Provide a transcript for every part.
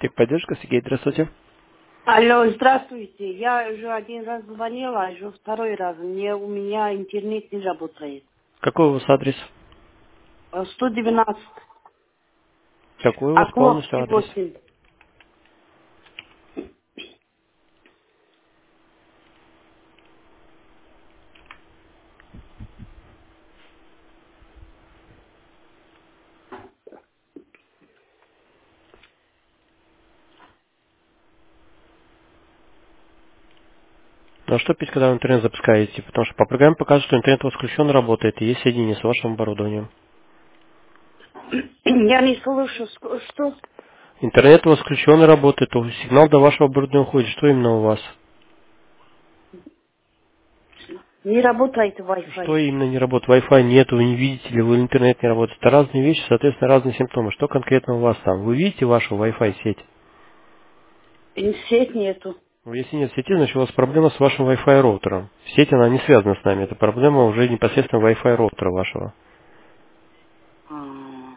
Техподдержка, Сергей, здравствуйте. Алло, здравствуйте. Я уже один раз звонила, а уже второй раз. У меня интернет не работает. Какой у вас адрес? 112. Какой у вас полностью Окловский адрес? 8. Ну а что пить, когда вы интернет запускаете? Потому что по программе показывает, что интернет у вас включен, работает, и есть соединение с вашим оборудованием. Я не слышу, что Интернет у вас включен и работает, то сигнал до вашего оборудования уходит. Что именно у вас? не работает Wi-Fi. Что именно не работает? Wi-Fi нет, вы не видите ли, вы интернет не работает. Это разные вещи, соответственно, разные симптомы. Что конкретно у вас там? Вы видите вашу Wi-Fi сеть? И сеть нету. Ну, если нет сети, значит у вас проблема с вашим Wi-Fi роутером. Сеть, она не связана с нами. Это проблема уже непосредственно Wi-Fi роутера вашего. А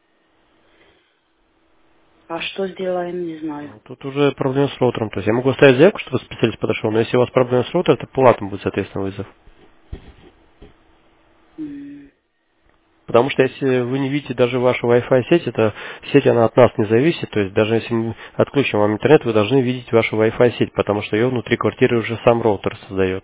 а что сделаем, не знаю. Ну, тут уже проблема с роутером. То есть я могу оставить заявку, чтобы специалист подошел, но если у вас проблема с роутером, то по латам будет, соответственно, вызов. М. Потому что если вы не видите даже вашу Wi-Fi сеть, эта сеть, она от нас не зависит. То есть даже если мы отключим вам интернет, вы должны видеть вашу Wi-Fi сеть, потому что ее внутри квартиры уже сам роутер создает.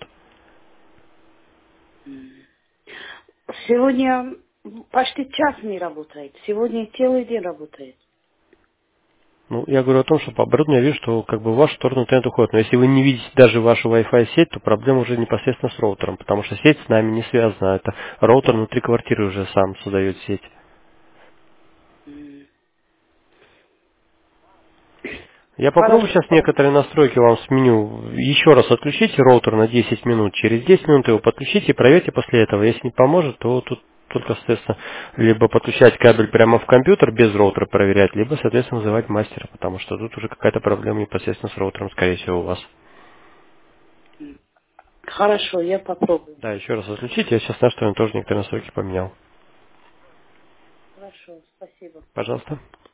Сегодня почти час не работает. Сегодня целый день работает. Ну, я говорю о том, что по оборудованию я вижу, что как бы в вашу сторону интернет уходит. Но если вы не видите даже вашу Wi-Fi сеть, то проблема уже непосредственно с роутером, потому что сеть с нами не связана. Это роутер внутри квартиры уже сам создает сеть. М. Я попробую Хорошо. сейчас некоторые настройки вам сменю. Еще раз отключите роутер на 10 минут. Через 10 минут его подключите и проверьте после этого. Если не поможет, то тут только, соответственно, либо подключать кабель прямо в компьютер без роутера проверять, либо, соответственно, вызывать мастера, потому что тут уже какая-то проблема непосредственно с роутером, скорее всего, у вас. Хорошо, я попробую. Да, еще раз отключите. Я сейчас настрою тоже некоторые настройки поменял. Хорошо, спасибо. Пожалуйста.